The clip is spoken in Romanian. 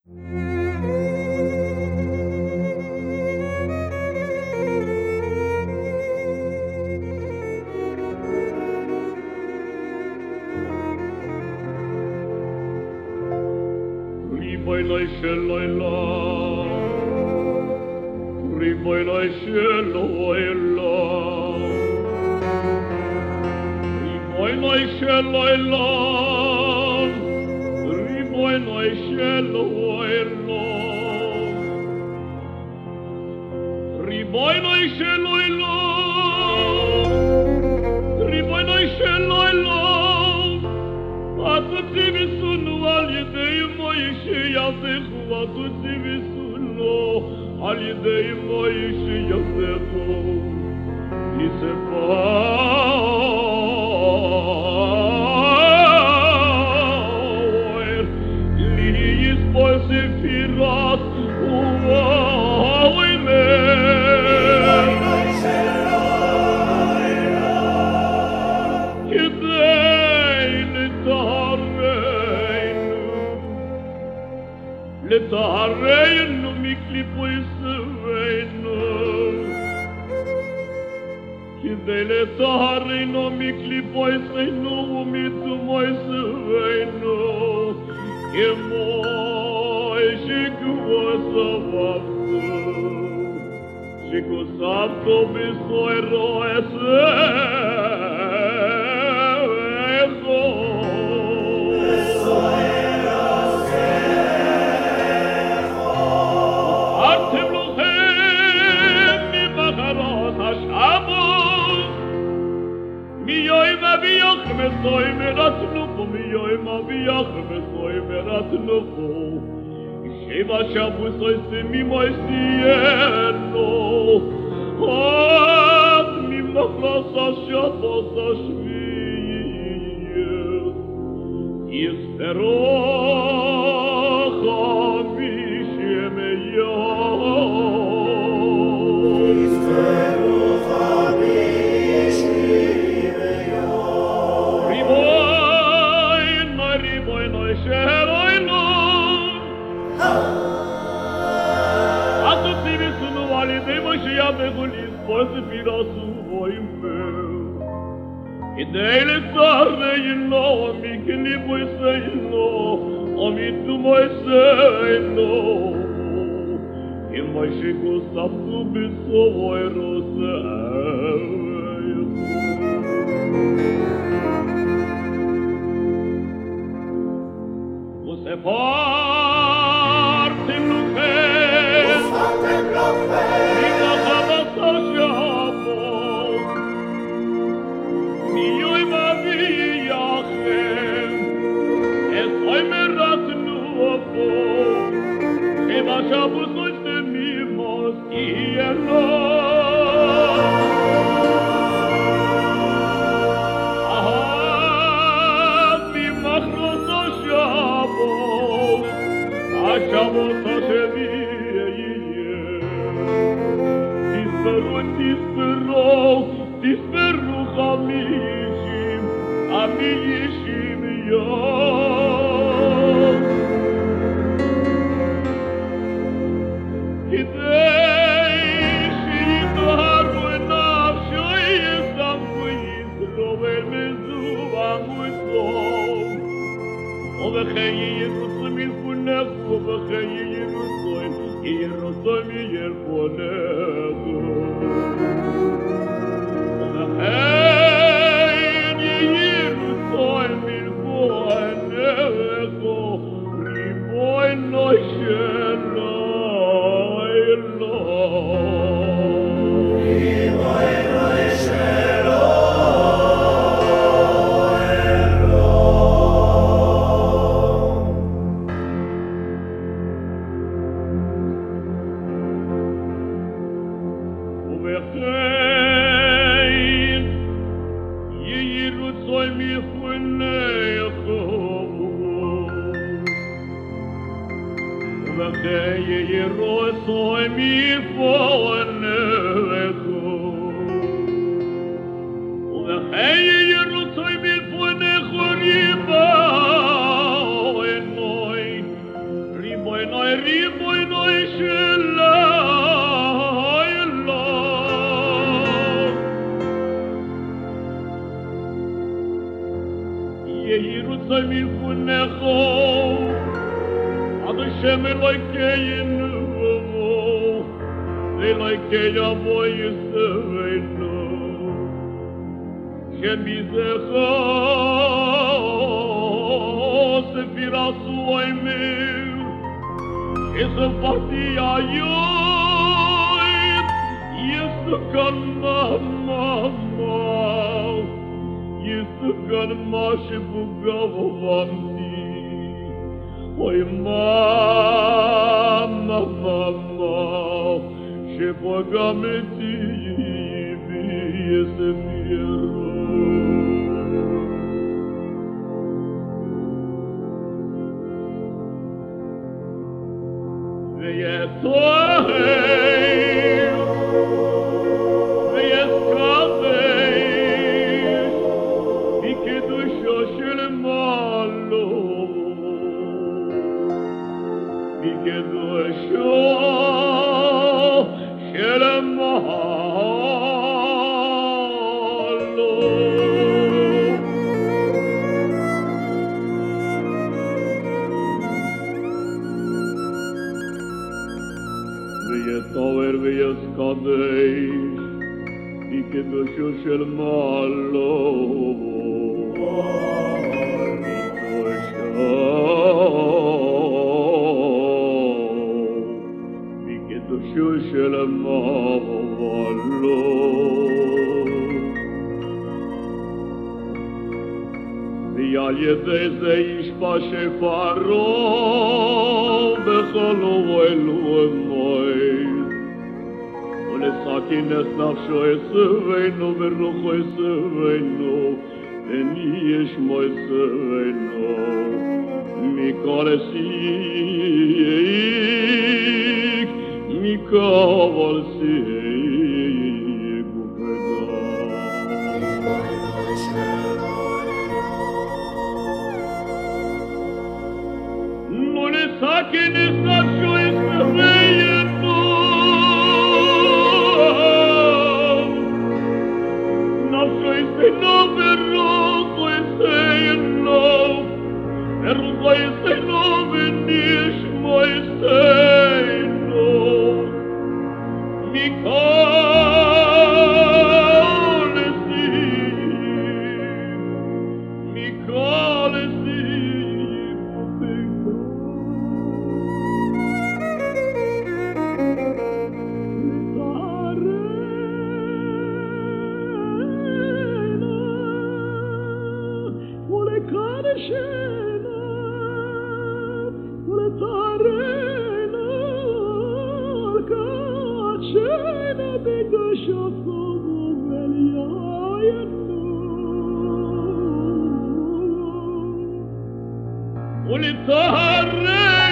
Ribono sheloila, ribono sheloila, ribono sheloila, ribono sheloila, ribono sheloila, ribono sheloila. Atât visunu al yedei moishi yazechu, atât visunu al yedei moishi yazechu, yisefaer li yisbol sefirat Letareinu miklipoiseinu, Kidei letareinu miklipoiseinu, umitumoiseinu, Kemoi shikuosavavtu, Shikusavtu bisoiroese. Mesoy meratnupo, miyoy maviyach mesoy meratnupo. Sheva shabusoy semimoy sieno. Ad mimachlosa shabosa shviyes. Yisterocha mishemeyo. Yisterocha mishemeyo. Kidei letareinu miklipoiseinu, omitumoiseinu, Kemoi shikusavtu bisoirose. Fartem luchem, Mimachavasa shabos, Miyoy maviyachem, Esoy meratnupo, Sheva shabusoy semimos kieno. Shabos Hashemiyeh, Tisperu chamishim, amiyishim yom. Kidei sheyitaharu nafsho yesamku yisrovel mezuvam u'tzom, Ovechei Yirusum ilfunechu, Ovechei Yirusum, Yirusum yirfunechu. Ovechei Yirusum ilfunechu, Ribono sheloilo. Ribono sheloilo. noi rimoi noi shela Ierusalim funecho Adoshem Elokeinu Elokeinu Avoyisenu Shemizecho Sefirasu Oimir Esfatia Yoid Yesukan Mama Yesukan Mashibugavanti Oi mama Shepagameti Yesemiro Tower veias cadeis e que do xoxel malo e que do xoxel malo e aliede zeis paše faro becholo elu moi Sakin es nafsho esveino verrocho esveino eni es mo esveino mikol esik mikol esik non es sakin es nafsho esveino No verroco no verroco no venish moisteino Mikol Ulitare